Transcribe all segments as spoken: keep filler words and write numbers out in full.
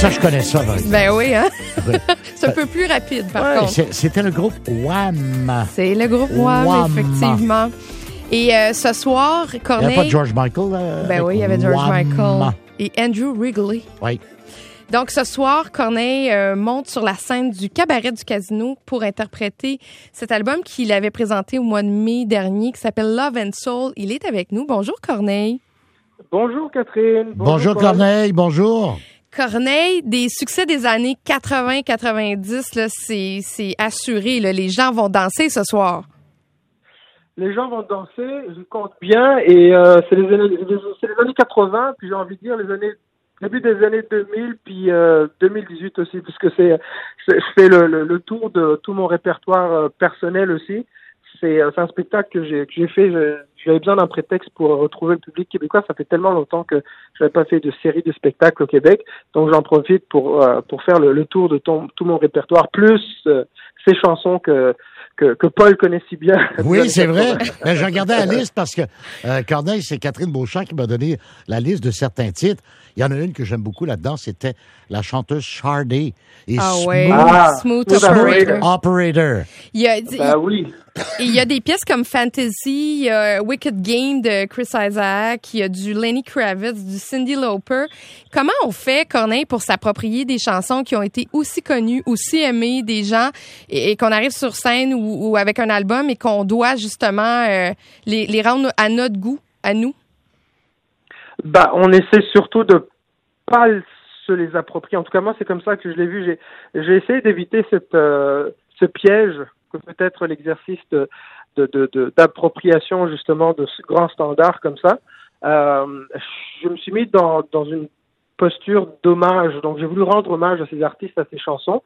ça, je connais ça. Ben, ben oui, hein? Ouais. C'est un peu plus rapide, par ouais, contre. c'est, c'était le groupe Wham. C'est le groupe Wham, Wham. effectivement. Et euh, ce soir, Il n'y Corneille... avait pas George Michael? Euh, ben oui, il y avait George Wham. Michael et Andrew Wrigley. Oui. Donc, ce soir, Corneille euh, monte sur la scène du Cabaret du Casino pour interpréter cet album qu'il avait présenté au mois de mai dernier, qui s'appelle Love and Soul. Il est avec nous. Bonjour, Corneille. Bonjour, Catherine. Bonjour, bonjour Corneille. Bonjour. Corneille, des succès des années quatre-vingts quatre-vingt-dix, là, c'est, c'est assuré. Là, les gens vont danser ce soir. Les gens vont danser, je compte bien, et euh, c'est, les années, c'est les années quatre-vingts, puis j'ai envie de dire les années début des années deux mille, puis euh, deux mille dix-huit aussi, puisque c'est, c'est je fais le, le, le tour de tout mon répertoire euh, personnel aussi. C'est, c'est un spectacle que j'ai, que j'ai fait. Je, j'avais besoin d'un prétexte pour retrouver le public québécois. Ça fait tellement longtemps que je n'avais pas fait de série de spectacles au Québec, donc j'en profite pour euh, pour faire le, le tour de ton, tout mon répertoire, plus euh, ces chansons que Que, que Paul connaît si bien. Oui, c'est vrai. Ben, j'ai regardé la liste parce que euh, Corneille, c'est Catherine Beauchamp qui m'a donné la liste de certains titres. Il y en a une que j'aime beaucoup là-dedans, c'était la chanteuse Sade. Et ah Smooth, ouais, ah, Smooth, Smooth Operator. Operator. Il y a, ben oui. Et il y a des pièces comme Fantasy, il y a Wicked Game de Chris Isaak, il y a du Lenny Kravitz, du Cyndi Lauper. Comment on fait, Corneille, pour s'approprier des chansons qui ont été aussi connues, aussi aimées des gens, et, et qu'on arrive sur scène ou, ou avec un album et qu'on doit justement euh, les, les rendre à notre goût, à nous? Bah, on essaie surtout de pas se les approprier. En tout cas, moi, c'est comme ça que je l'ai vu. J'ai, j'ai essayé d'éviter cette, euh, ce piège que peut être l'exercice de, de, de, de, d'appropriation, justement, de ce grand standard comme ça. Euh, je me suis mis dans, dans une posture d'hommage. Donc, j'ai voulu rendre hommage à ces artistes, à ces chansons.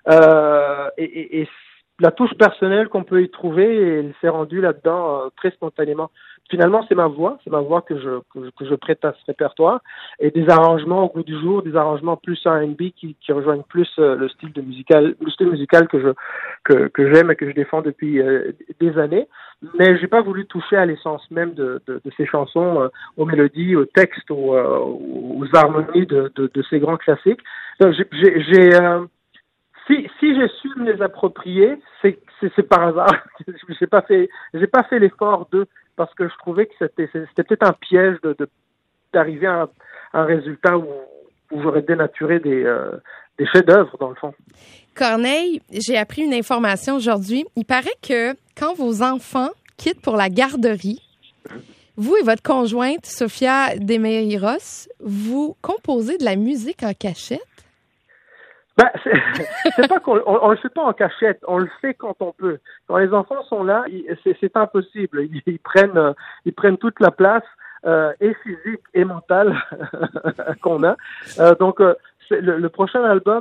Euh, et, et, et la touche personnelle qu'on peut y trouver, elle s'est rendue là-dedans euh, très spontanément. Finalement, c'est ma voix, c'est ma voix que je, que je, que je prête à ce répertoire, et des arrangements au goût du jour, des arrangements plus R and B qui, qui rejoignent plus euh, le style de musical, le style musical que je, que, que j'aime et que je défends depuis euh, des années. Mais j'ai pas voulu toucher à l'essence même de, de, de ces chansons, euh, aux mélodies, aux textes, aux, euh, aux harmonies de, de, de ces grands classiques. Donc, j'ai, j'ai, j'ai euh, Si, si j'ai su me les approprier, c'est, c'est, c'est par hasard. j'ai pas fait, j'ai pas fait l'effort de, parce que je trouvais que c'était, c'était peut-être un piège de, de d'arriver à un, un résultat où, où j'aurais dénaturé des, euh, des chefs-d'œuvre dans le fond. Corneille, j'ai appris une information aujourd'hui. Il paraît que quand vos enfants quittent pour la garderie, vous et votre conjointe, Sophia Demeiros, vous composez de la musique en cachette? Ben, c'est, c'est pas qu'on on, on le fait pas en cachette, on le fait quand on peut. Quand les enfants sont là, ils, c'est, c'est impossible. Ils, ils prennent, euh, ils prennent toute la place, euh, et physique et mentale qu'on a. Euh, donc, euh, c'est le, le prochain album,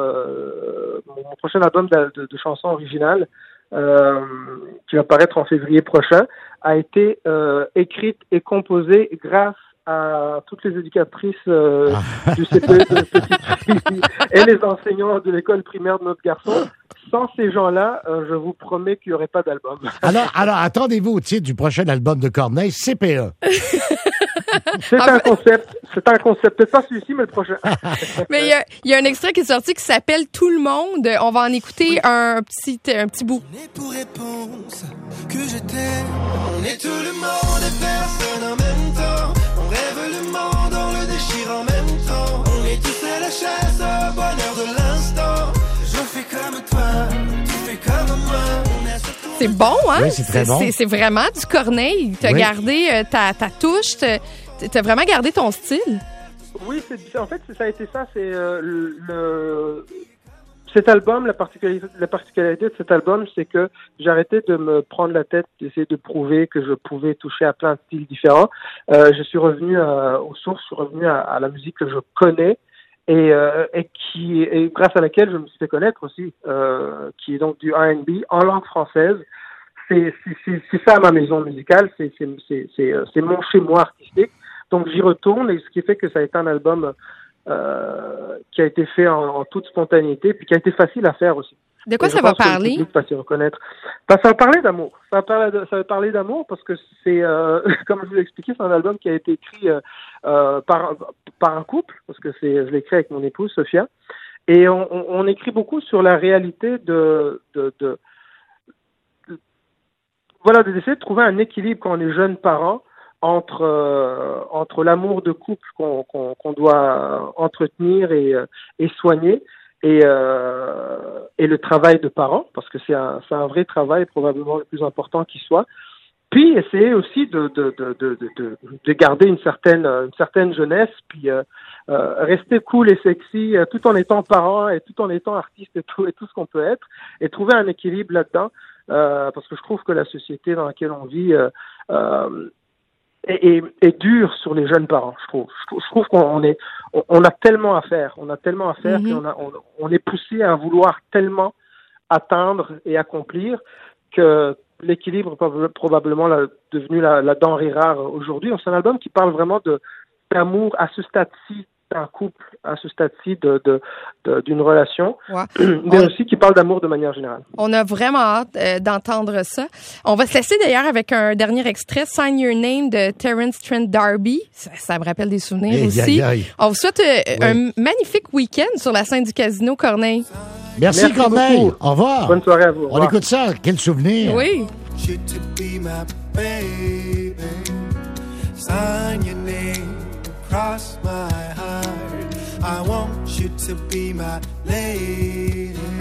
euh, mon prochain album de, de, de chansons originales, euh, qui va paraître en février prochain, a été euh, écrite et composée grâce à toutes les éducatrices euh, ah. du C P E de petites filles et les enseignants de l'école primaire de notre garçon. Sans ces gens-là, euh, je vous promets qu'il n'y aurait pas d'album. Alors, alors, attendez-vous au titre du prochain album de Corneille, C P E. C'est un concept. C'est un concept. Peut-être pas celui-ci, mais le prochain. Mais il y a, y a un extrait qui est sorti qui s'appelle Tout le monde. On va en écouter oui. un petit un petit bout. On est pour réponse que je t'aime. On est tout le monde et personne en même temps. On rêve le monde, on le déchire en même temps. On est tous à la chasse au bonheur de l'instant. Je fais comme toi, tu fais comme moi. C'est bon, hein? Oui, c'est très bon. C'est, c'est vraiment du Corneille. T'as oui. gardé euh, ta, ta touche, t'as, t'as vraiment gardé ton style. Oui, c'est, en fait, ça a été ça. C'est euh, le, le cet album, la particularité, la particularité de cet album, c'est que j'ai arrêté de me prendre la tête, d'essayer de prouver que je pouvais toucher à plein de styles différents. Euh, je suis revenu à, aux sources, je suis revenu à, à la musique que je connais. Et, euh, et qui et grâce à laquelle je me suis fait connaître aussi, euh, qui est donc du R and B en langue française. C'est, c'est, c'est, c'est ça ma maison musicale, c'est, c'est, c'est, c'est, c'est mon chez-moi artistique. Donc j'y retourne, et ce qui fait que ça a été un album euh, qui a été fait en, en toute spontanéité, puis qui a été facile à faire aussi. De quoi Et ça je va pense que le parler? public va s'y reconnaître. Ben, ça va parler d'amour. Ça va parler, de, ça va parler d'amour parce que c'est, euh, comme je vous l'ai expliqué, c'est un album qui a été écrit euh, euh, par, par un couple, parce que c'est, je l'ai écrit avec mon épouse, Sophia. Et on, on, on écrit beaucoup sur la réalité de, de, de, de voilà, d'essayer de trouver un équilibre quand on est jeunes parents entre euh, entre l'amour de couple qu'on, qu'on, qu'on doit entretenir et, et soigner et euh, et le travail de parents, parce que c'est un c'est un vrai travail, probablement le plus important qui soit. Puis essayer aussi de de de de de, de garder une certaine une certaine jeunesse, puis euh, euh, rester cool et sexy euh, tout en étant parent et tout en étant artiste et tout et tout ce qu'on peut être, et trouver un équilibre là-dedans, euh, parce que je trouve que la société dans laquelle on vit euh, euh, est, est, est dure sur les jeunes parents. Je trouve je trouve, je trouve qu'on est on, on a tellement à faire, on a tellement à faire, mm-hmm. et on a on, on est poussé à vouloir tellement atteindre et accomplir que l'équilibre est probablement la, devenu la, la denrée rare aujourd'hui. C'est un album qui parle vraiment de d'amour à ce stade-ci d'un couple, à ce stade-ci de, de, de, d'une relation, ouais. mais on, aussi qui parle d'amour de manière générale. On a vraiment hâte euh, d'entendre ça. On va se laisser d'ailleurs avec un dernier extrait, Sign Your Name de Terence Trent D'Arby. Ça, ça me rappelle des souvenirs hey, aussi. Aïe, aïe. On vous souhaite euh, oui. un magnifique week-end sur la scène du Casino Corneille. Merci, Merci Corneille. Beaucoup. Au revoir. Bonne soirée à vous. On écoute ça. Quel souvenir. Oui. Sign your name across my heart. I want you to be my lady.